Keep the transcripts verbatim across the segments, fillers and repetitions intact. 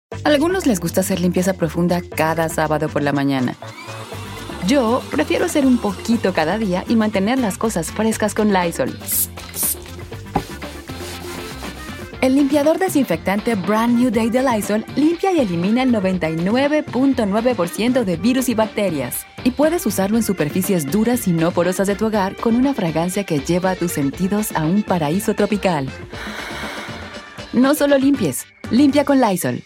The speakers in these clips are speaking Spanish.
A algunos les gusta hacer limpieza profunda cada sábado por la mañana. Yo prefiero hacer un poquito cada día y mantener las cosas frescas con Lysol. El limpiador desinfectante Brand New Day de Lysol limpia y elimina el noventa y nueve punto nueve por ciento de virus y bacterias. Y puedes usarlo en superficies duras y no porosas de tu hogar con una fragancia que lleva a tus sentidos a un paraíso tropical. No solo limpies, limpia con Lysol.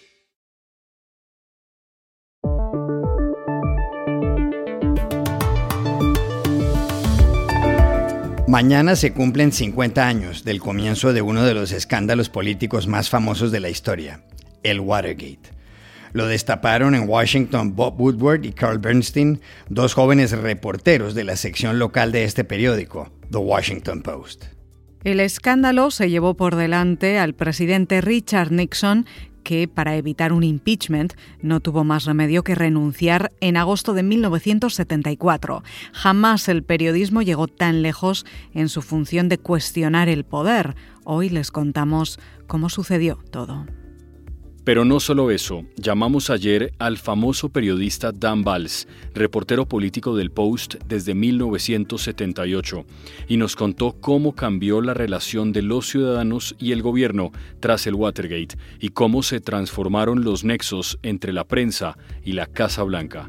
Mañana se cumplen cincuenta años del comienzo de uno de los escándalos políticos más famosos de la historia, el Watergate. Lo destaparon en Washington Bob Woodward y Carl Bernstein, dos jóvenes reporteros de la sección local de este periódico, The Washington Post. El escándalo se llevó por delante al presidente Richard Nixon, que, para evitar un impeachment, no tuvo más remedio que renunciar en agosto de mil novecientos setenta y cuatro. Jamás el periodismo llegó tan lejos en su función de cuestionar el poder. Hoy les contamos cómo sucedió todo. Pero no solo eso, llamamos ayer al famoso periodista Dan Valls, reportero político del Post desde mil novecientos setenta y ocho, y nos contó cómo cambió la relación de los ciudadanos y el gobierno tras el Watergate y cómo se transformaron los nexos entre la prensa y la Casa Blanca.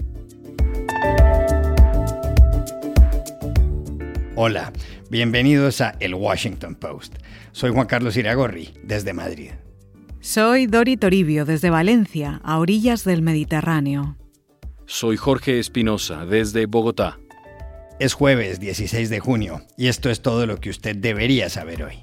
Hola, bienvenidos a El Washington Post. Soy Juan Carlos Iragorri, desde Madrid. Soy Dori Toribio, desde Valencia, a orillas del Mediterráneo. Soy Jorge Espinosa, desde Bogotá. Es jueves dieciséis de junio y esto es todo lo que usted debería saber hoy.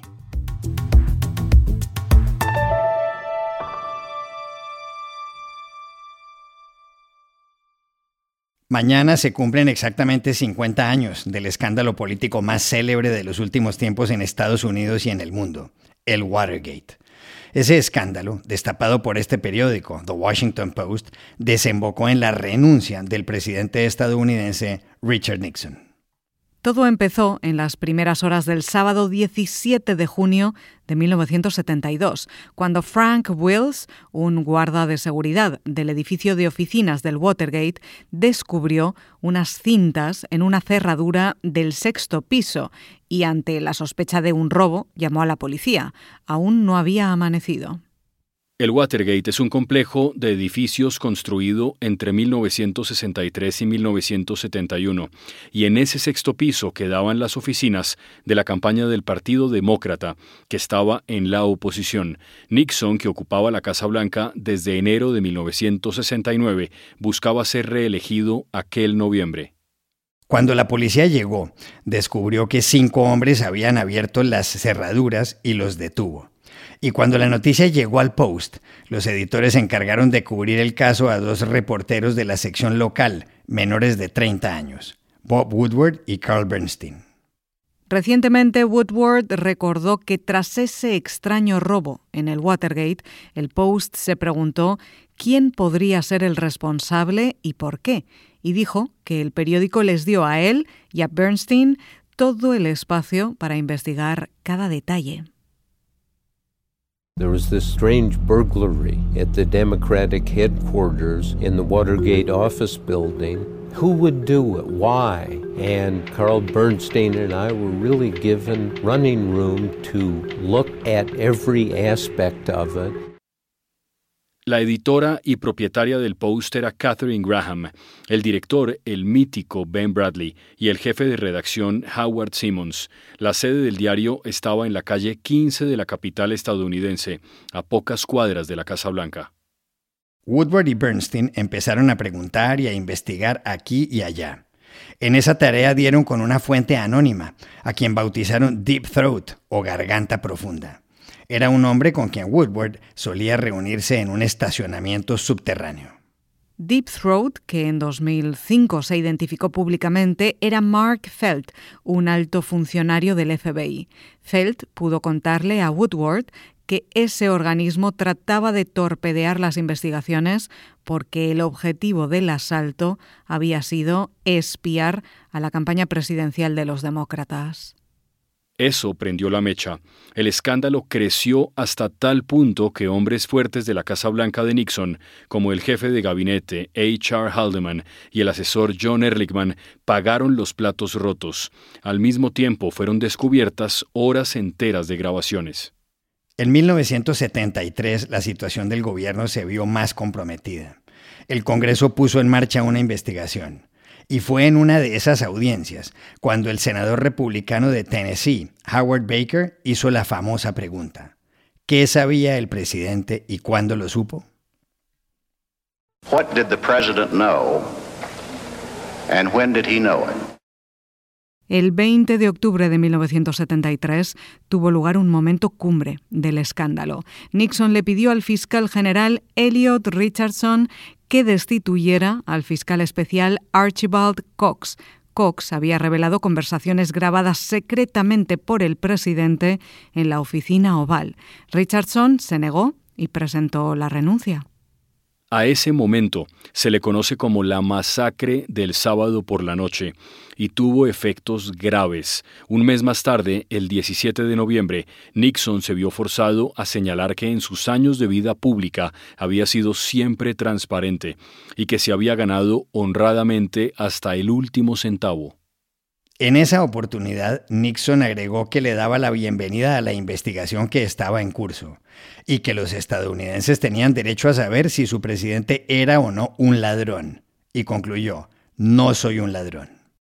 Mañana se cumplen exactamente cincuenta años del escándalo político más célebre de los últimos tiempos en Estados Unidos y en el mundo, el Watergate. Ese escándalo, destapado por este periódico, The Washington Post, desembocó en la renuncia del presidente estadounidense Richard Nixon. Todo empezó en las primeras horas del sábado diecisiete de junio de mil novecientos setenta y dos, cuando Frank Wills, un guarda de seguridad del edificio de oficinas del Watergate, descubrió unas cintas en una cerradura del sexto piso y, ante la sospecha de un robo, llamó a la policía. Aún no había amanecido. El Watergate es un complejo de edificios construido entre mil novecientos sesenta y tres y mil novecientos setenta y uno, y en ese sexto piso quedaban las oficinas de la campaña del Partido Demócrata, que estaba en la oposición. Nixon, que ocupaba la Casa Blanca desde enero de mil novecientos sesenta y nueve, buscaba ser reelegido aquel noviembre. Cuando la policía llegó, descubrió que cinco hombres habían abierto las cerraduras y los detuvo. Y cuando la noticia llegó al Post, los editores se encargaron de cubrir el caso a dos reporteros de la sección local, menores de treinta años, Bob Woodward y Carl Bernstein. Recientemente, Woodward recordó que tras ese extraño robo en el Watergate, el Post se preguntó quién podría ser el responsable y por qué, y dijo que el periódico les dio a él y a Bernstein todo el espacio para investigar cada detalle. There was this strange burglary at the Democratic headquarters in the Watergate office building. Who would do it? Why? And Carl Bernstein and I were really given running room to look at every aspect of it. La editora y propietaria del Post era Katharine Graham, el director, el mítico Ben Bradlee, y el jefe de redacción, Howard Simmons. La sede del diario estaba en la calle quince de la capital estadounidense, a pocas cuadras de la Casa Blanca. Woodward y Bernstein empezaron a preguntar y a investigar aquí y allá. En esa tarea dieron con una fuente anónima, a quien bautizaron Deep Throat o Garganta Profunda. Era un hombre con quien Woodward solía reunirse en un estacionamiento subterráneo. Deep Throat, que en dos mil cinco se identificó públicamente, era Mark Felt, un alto funcionario del F B I. Felt pudo contarle a Woodward que ese organismo trataba de torpedear las investigaciones porque el objetivo del asalto había sido espiar a la campaña presidencial de los demócratas. Eso prendió la mecha. El escándalo creció hasta tal punto que hombres fuertes de la Casa Blanca de Nixon, como el jefe de gabinete H R Haldeman y el asesor John Ehrlichman, pagaron los platos rotos. Al mismo tiempo fueron descubiertas horas enteras de grabaciones. En mil novecientos setenta y tres, la situación del gobierno se vio más comprometida. El Congreso puso en marcha una investigación. Y fue en una de esas audiencias cuando el senador republicano de Tennessee, Howard Baker, hizo la famosa pregunta: ¿qué sabía el presidente y cuándo lo supo? What did the president know and when did he know it? El veinte de octubre de mil novecientos setenta y tres tuvo lugar un momento cumbre del escándalo. Nixon le pidió al fiscal general Elliot Richardson que destituyera al fiscal especial Archibald Cox. Cox había revelado conversaciones grabadas secretamente por el presidente en la oficina Oval. Richardson se negó y presentó la renuncia. A ese momento se le conoce como la masacre del sábado por la noche y tuvo efectos graves. Un mes más tarde, el diecisiete de noviembre, Nixon se vio forzado a señalar que en sus años de vida pública había sido siempre transparente y que se había ganado honradamente hasta el último centavo. En esa oportunidad, Nixon agregó que le daba la bienvenida a la investigación que estaba en curso y que los estadounidenses tenían derecho a saber si su presidente era o no un ladrón. Y concluyó: no soy un ladrón.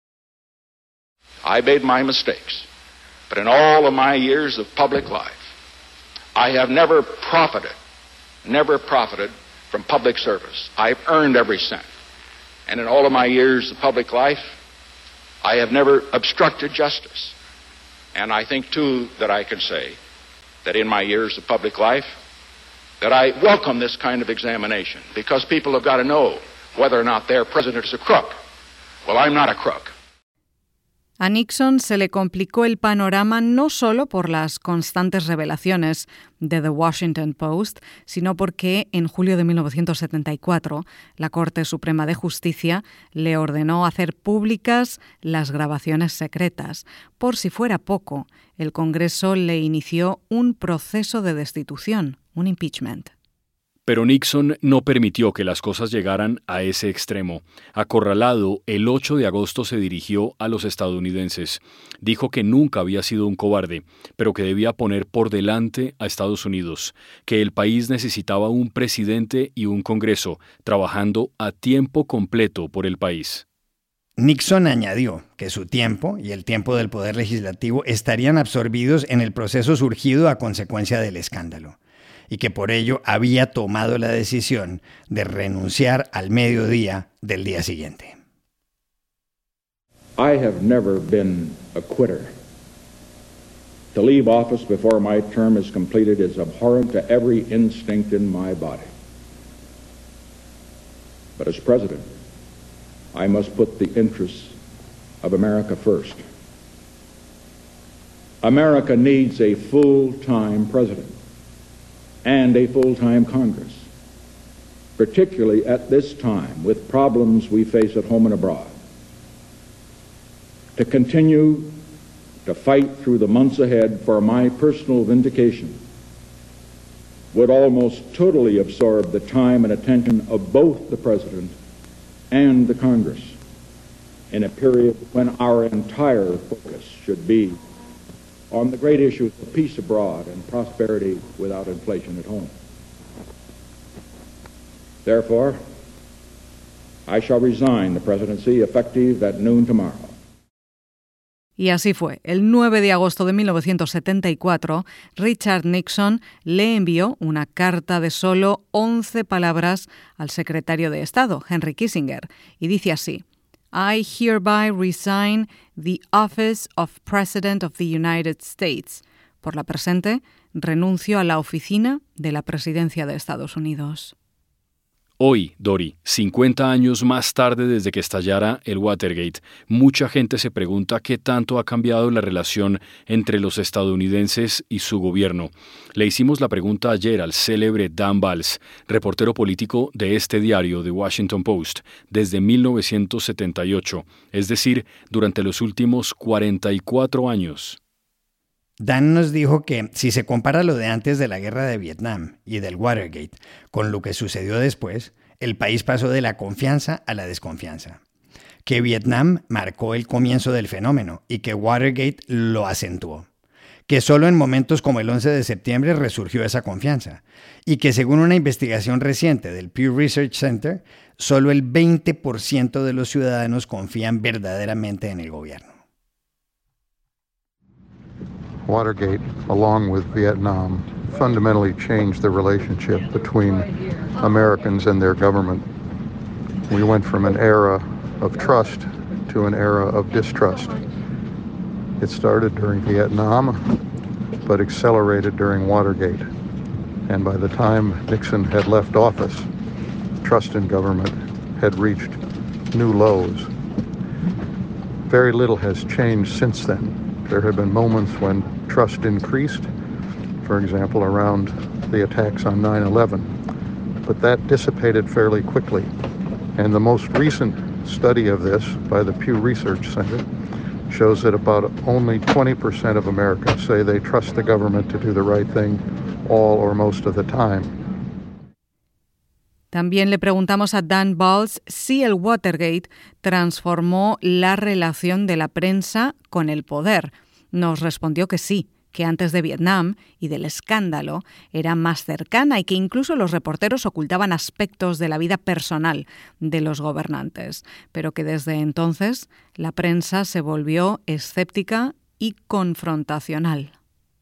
I made my mistakes, but in all of my years of public life, I have never profited, never profited from public service. I've earned every cent. And in all of my years of public life, I have never obstructed justice. And I think, too, that I can say that in my years of public life, that I welcome this kind of examination, because people have got to know whether or not their president is a crook. Well, I'm not a crook. A Nixon se le complicó el panorama no solo por las constantes revelaciones de The Washington Post, sino porque en julio de mil novecientos setenta y cuatro la Corte Suprema de Justicia le ordenó hacer públicas las grabaciones secretas. Por si fuera poco, el Congreso le inició un proceso de destitución, un impeachment. Pero Nixon no permitió que las cosas llegaran a ese extremo. Acorralado, el ocho de agosto se dirigió a los estadounidenses. Dijo que nunca había sido un cobarde, pero que debía poner por delante a Estados Unidos, que el país necesitaba un presidente y un Congreso trabajando a tiempo completo por el país. Nixon añadió que su tiempo y el tiempo del Poder Legislativo estarían absorbidos en el proceso surgido a consecuencia del escándalo, y que por ello había tomado la decisión de renunciar al mediodía del día siguiente. I have never been a quitter. To leave office before my term is completed is abhorrent to every instinct in my body. But as president, I must put the interests of America first. America needs a full-time president and a full-time Congress, particularly at this time with problems we face at home and abroad. To continue to fight through the months ahead for my personal vindication would almost totally absorb the time and attention of both the President and the Congress in a period when our entire focus should be on the great issues of peace abroad and prosperity without inflation at home. Therefore, I shall resign the presidency effective at noon tomorrow. Y así fue. El nueve de agosto de mil novecientos setenta y cuatro, Richard Nixon le envió una carta de solo once palabras al secretario de Estado, Henry Kissinger, y dice así: I hereby resign the office of President of the United States. Por la presente, renuncio a la oficina de la Presidencia de Estados Unidos. Hoy, Dori, cincuenta años más tarde desde que estallara el Watergate, mucha gente se pregunta qué tanto ha cambiado la relación entre los estadounidenses y su gobierno. Le hicimos la pregunta ayer al célebre Dan Valls, reportero político de este diario, The Washington Post, desde mil novecientos setenta y ocho, es decir, durante los últimos cuarenta y cuatro años. Dan nos dijo que si se compara lo de antes de la guerra de Vietnam y del Watergate con lo que sucedió después, el país pasó de la confianza a la desconfianza. Que Vietnam marcó el comienzo del fenómeno y que Watergate lo acentuó. Que solo en momentos como el once de septiembre resurgió esa confianza. Y que según una investigación reciente del Pew Research Center, solo el veinte por ciento de los ciudadanos confían verdaderamente en el gobierno. Watergate, along with Vietnam, fundamentally changed the relationship between Americans and their government. We went from an era of trust to an era of distrust. It started during Vietnam, but accelerated during Watergate. And by the time Nixon had left office, trust in government had reached new lows. Very little has changed since then. There have been moments when trust increased, for example, around the attacks on nine eleven, but that dissipated fairly quickly. And the most recent study of this by the Pew Research Center shows that about only twenty percent of Americans say they trust the government to do the right thing all or most of the time. También le preguntamos a Dan Balz si el Watergate transformó la relación de la prensa con el poder. Nos respondió que sí, que antes de Vietnam y del escándalo era más cercana y que incluso los reporteros ocultaban aspectos de la vida personal de los gobernantes, pero que desde entonces la prensa se volvió escéptica y confrontacional.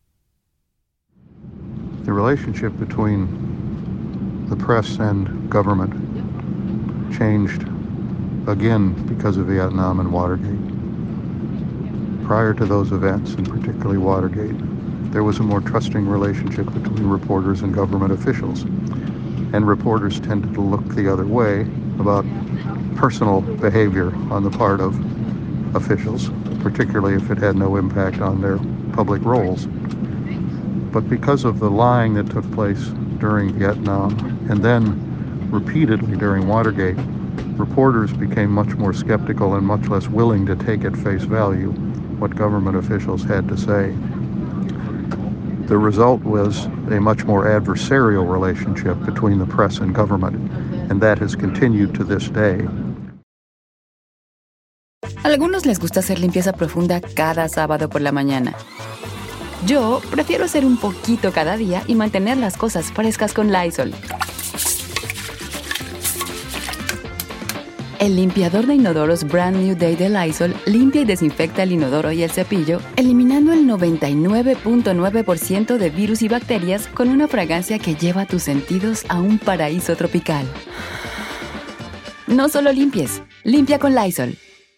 The relationship between the press and government changed again because of Vietnam and Watergate. Prior to those events, and particularly Watergate, there was a more trusting relationship between reporters and government officials. And reporters tended to look the other way about personal behavior on the part of officials, particularly if it had no impact on their public roles. But because of the lying that took place during Vietnam and then repeatedly during Watergate, reporters became much more skeptical and much less willing to take at face value what government officials had to say. The result was a much more adversarial relationship between the press and government, and that has continued to this day. A algunos les gusta hacer limpieza profunda cada sábado por la mañana. Yo prefiero hacer un poquito cada día y mantener las cosas frescas con Lysol. El limpiador de inodoros Brand New Day de Lysol limpia y desinfecta el inodoro y el cepillo, eliminando el noventa y nueve punto nueve por ciento de virus y bacterias con una fragancia que lleva tus sentidos a un paraíso tropical. No solo limpies, limpia con Lysol.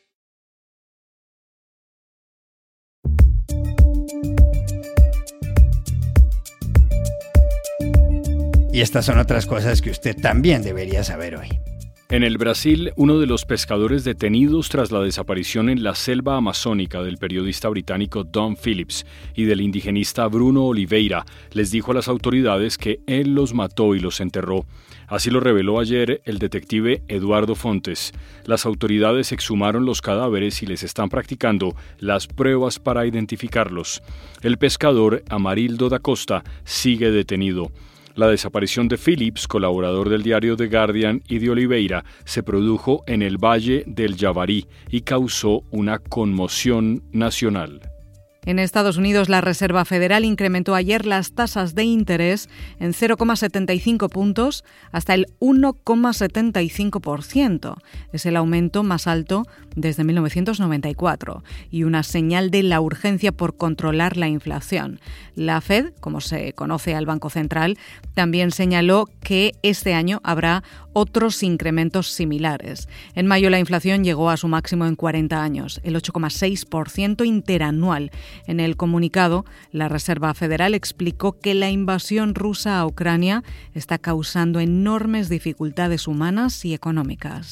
Y estas son otras cosas que usted también debería saber hoy. En el Brasil, uno de los pescadores detenidos tras la desaparición en la selva amazónica del periodista británico Dom Phillips y del indigenista Bruno Oliveira les dijo a las autoridades que él los mató y los enterró. Así lo reveló ayer el detective Eduardo Fontes. Las autoridades exhumaron los cadáveres y les están practicando las pruebas para identificarlos. El pescador Amarildo da Costa sigue detenido. La desaparición de Phillips, colaborador del diario The Guardian, y de Oliveira se produjo en el Valle del Yavarí y causó una conmoción nacional. En Estados Unidos, la Reserva Federal incrementó ayer las tasas de interés en cero coma setenta y cinco puntos hasta el uno coma setenta y cinco por ciento. Es el aumento más alto desde mil novecientos noventa y cuatro y una señal de la urgencia por controlar la inflación. La Fed, como se conoce al Banco Central, también señaló que este año habrá otros incrementos similares. En mayo la inflación llegó a su máximo en cuarenta años, el ocho coma seis por ciento interanual. En el comunicado, la Reserva Federal explicó que la invasión rusa a Ucrania está causando enormes dificultades humanas y económicas.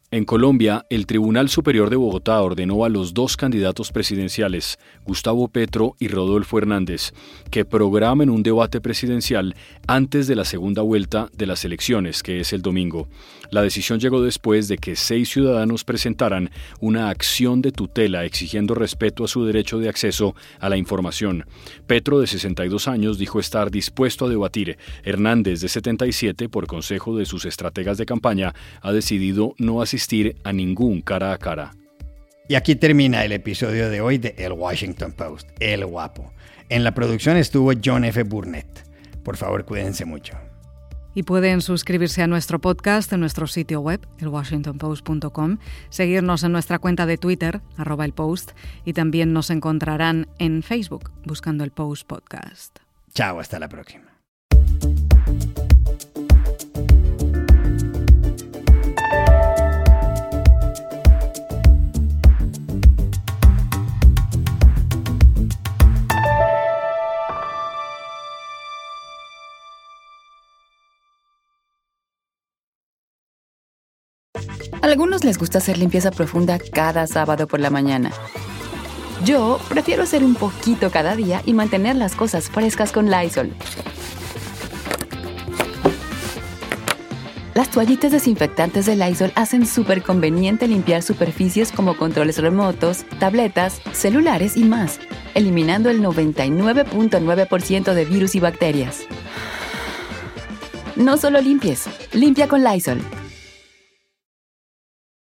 En Colombia, el Tribunal Superior de Bogotá ordenó a los dos candidatos presidenciales, Gustavo Petro y Rodolfo Hernández, que programen un debate presidencial antes de la segunda vuelta de las elecciones, que es el domingo. La decisión llegó después de que seis ciudadanos presentaran una acción de tutela exigiendo respeto a su derecho de acceso a la información. Petro, de sesenta y dos años, dijo estar dispuesto a debatir. Hernández, de setenta y siete, por consejo de sus estrategas de campaña, ha decidido no asistir a ningún cara a cara. Y aquí termina el episodio de hoy de El Washington Post, El Guapo. En la producción estuvo John F. Burnett. Por favor, cuídense mucho. Y pueden suscribirse a nuestro podcast en nuestro sitio web, el washington post punto com, seguirnos en nuestra cuenta de Twitter, arroba el Post, y también nos encontrarán en Facebook, buscando el Post Podcast. Chao, hasta la próxima. A algunos les gusta hacer limpieza profunda cada sábado por la mañana. Yo prefiero hacer un poquito cada día y mantener las cosas frescas con Lysol. Las toallitas desinfectantes de Lysol hacen súper conveniente limpiar superficies como controles remotos, tabletas, celulares y más, eliminando el noventa y nueve punto nueve por ciento de virus y bacterias. No solo limpies, limpia con Lysol.